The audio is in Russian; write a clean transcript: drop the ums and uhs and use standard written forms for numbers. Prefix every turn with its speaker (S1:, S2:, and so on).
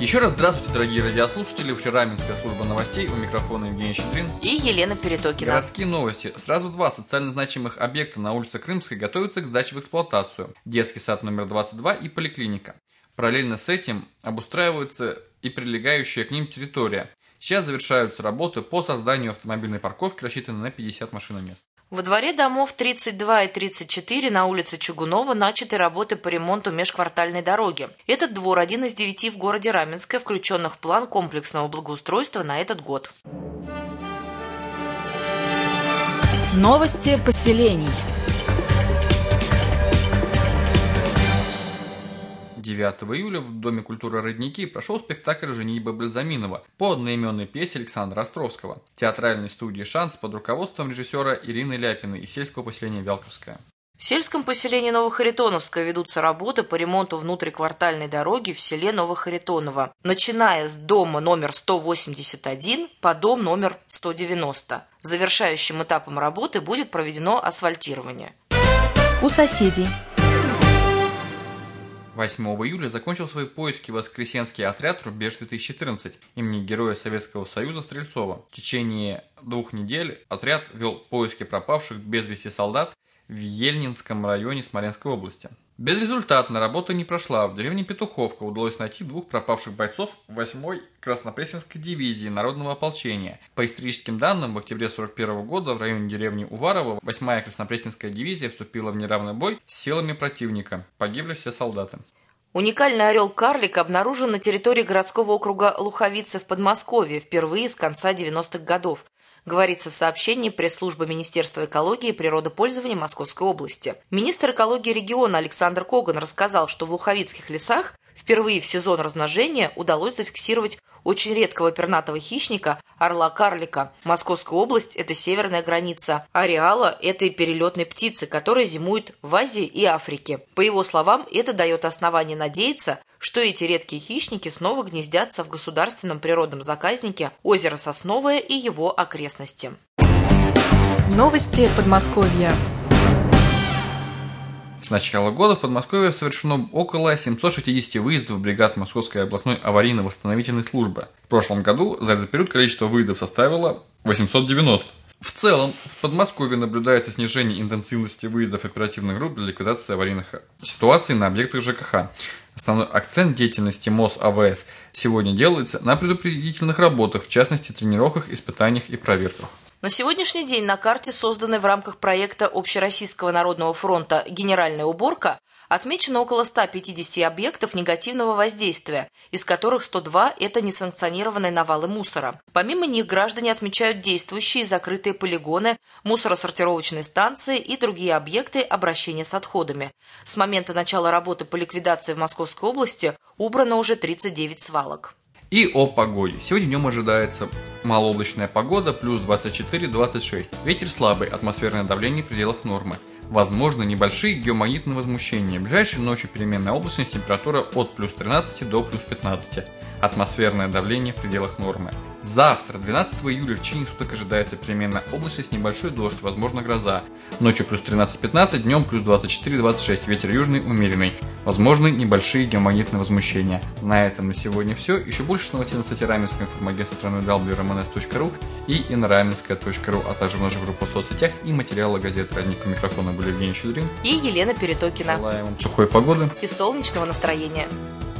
S1: Еще раз здравствуйте, дорогие радиослушатели. Раменская служба новостей. У микрофона Евгений Щедрин
S2: и Елена Перетокина.
S1: Городские новости. Сразу два социально значимых объекта на улице Крымской готовятся к сдаче в эксплуатацию. Детский сад номер 22 и поликлиника. Параллельно с этим обустраивается и прилегающая к ним территория. Сейчас завершаются работы по созданию автомобильной парковки, рассчитанной на 50 машиномест.
S2: Во дворе домов 32 и 34 на улице Чугунова начаты работы по ремонту межквартальной дороги. Этот двор один из 9 в городе Раменское, включенных в план комплексного благоустройства на этот год.
S3: Новости поселений.
S1: 9 июля в Доме культуры «Родники» прошел спектакль «Женитьба Бальзаминова» по одноименной пьесе Александра Островского. Театральной студии «Шанс» под руководством режиссера Ирины Ляпиной из сельского поселения Вялковское.
S2: В сельском поселении Новохаритоновское ведутся работы по ремонту внутриквартальной дороги в селе Новохаритоново, начиная с дома номер 181 по дом номер 190. Завершающим этапом работы будет проведено асфальтирование.
S3: У соседей.
S1: 8 июля закончил свои поиски воскресенский отряд «Рубеж-2014» имени Героя Советского Союза Стрельцова. В течение 2 недель отряд вел поиски пропавших без вести солдат в Ельнинском районе Смоленской области. Безрезультатно работа не прошла. В деревне Петуховка удалось найти 2 пропавших бойцов 8-й Краснопресненской дивизии Народного ополчения. По историческим данным, в октябре 1941 года в районе деревни Уварово 8-я Краснопресненская дивизия вступила в неравный бой с силами противника. Погибли все солдаты.
S2: Уникальный орел-карлик обнаружен на территории городского округа Луховицы в Подмосковье впервые с конца 90-х годов. Говорится в сообщении пресс-службы Министерства экологии и природопользования Московской области. Министр экологии региона Александр Коган рассказал, что в луховицких лесах впервые в сезон размножения удалось зафиксировать очень редкого пернатого хищника – орла-карлика. Московская область – это северная граница ареала этой перелетной птицы, которая зимует в Азии и Африке. По его словам, это дает основание надеяться, что эти редкие хищники снова гнездятся в государственном природном заказнике озеро Сосновое и его окрестности.
S3: Новости Подмосковья.
S1: С начала года в Подмосковье совершено около 760 выездов бригад Московской областной аварийно-восстановительной службы. В прошлом году за этот период количество выездов составило 890. В целом, в Подмосковье наблюдается снижение интенсивности выездов оперативных групп для ликвидации аварийных ситуаций на объектах ЖКХ. Основной акцент деятельности МОЗ АВС сегодня делается на предупредительных работах, в частности тренировках, испытаниях и проверках.
S2: На сегодняшний день на карте, созданной в рамках проекта Общероссийского народного фронта «Генеральная уборка», отмечено около 150 объектов негативного воздействия, из которых 102 – это несанкционированные навалы мусора. Помимо них граждане отмечают действующие закрытые полигоны, мусоросортировочные станции и другие объекты обращения с отходами. С момента начала работы по ликвидации в Московской области убрано уже 39 свалок.
S1: И о погоде. Сегодня днем ожидается малооблачная погода, плюс 24-26. Ветер слабый, атмосферное давление в пределах нормы. Возможны небольшие геомагнитные возмущения. Ближайшей ночью переменная облачность, температура от плюс 13 до плюс 15. Атмосферное давление в пределах нормы. Завтра, 12 июля, в течение суток ожидается переменная облачность, небольшой дождь, возможно гроза. Ночью плюс 13-15, днем плюс 24-26, ветер южный умеренный. Возможны небольшие геомагнитные возмущения. На этом на сегодня все. Еще больше новостей на сайте Раменского информагентства www.rmns.ru и inramenskaya.ru, а также в наших группах в соцсетях и материалы газеты «Родник». У микрофона были Евгений Щедрин
S2: и Елена Перетокина.
S1: Желаем вам сухой погоды
S2: и солнечного настроения.